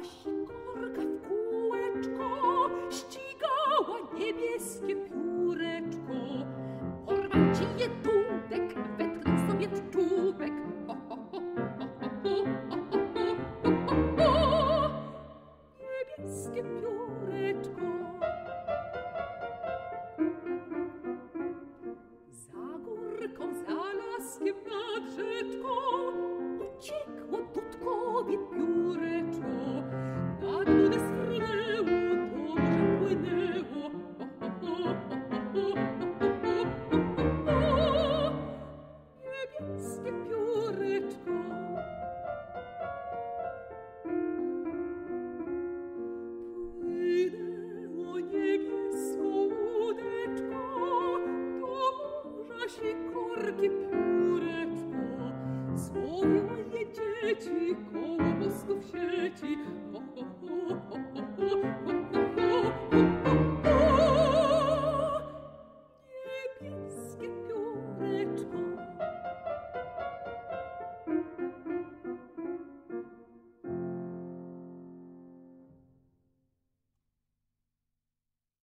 sikorka w kółeczko, ścigała niebieskie pióreczko. Porwał ci je dudek, wetknął sobie w czubek. Ho, ho, ho, ho, ho, ho, ho, ho, ho. Niebieskie pióreczko. Za górką, za laskiem, nad rzeczką uciekło dudkowi pióreczko. Na górę sfrunęło, do morza płynęło. Niebieskie pióreczko. Płynęło niebieską łódeczką, do morza sikorki pióreczko. Złowiła je dzieci koło mostów sieci. Ho, ho, ho, ho, ho, ho, ho.